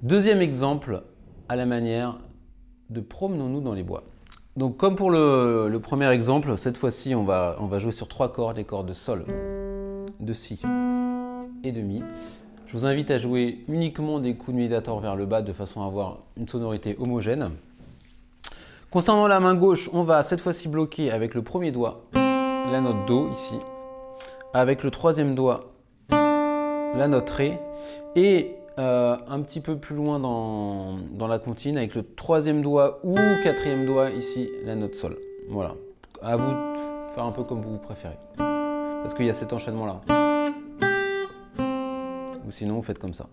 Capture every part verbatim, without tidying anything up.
Deuxième exemple, à la manière de Promenons-nous dans les bois. Donc comme pour le, le premier exemple, cette fois-ci on va, on va jouer sur trois cordes, les cordes de Sol, de Si et de Mi. Je vous invite à jouer uniquement des coups de médiator vers le bas de façon à avoir une sonorité homogène. Concernant la main gauche, on va cette fois-ci bloquer avec le premier doigt la note Do ici, avec le troisième doigt la note Ré et euh, un petit peu plus loin dans, dans la comptine avec le troisième doigt ou quatrième doigt ici la note Sol. Voilà, à vous de faire un peu comme vous préférez, parce qu'il y a cet enchaînement là. Ou sinon vous faites comme ça.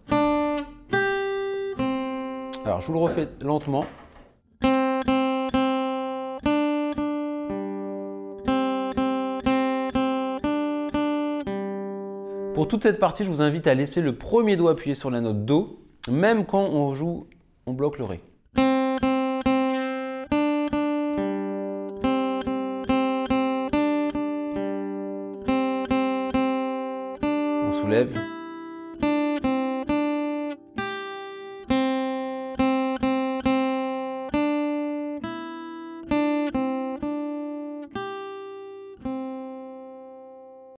Alors je vous le refais lentement. Pour toute cette partie, je vous invite à laisser le premier doigt appuyé sur la note Do, même quand on joue, on bloque le Ré. On soulève.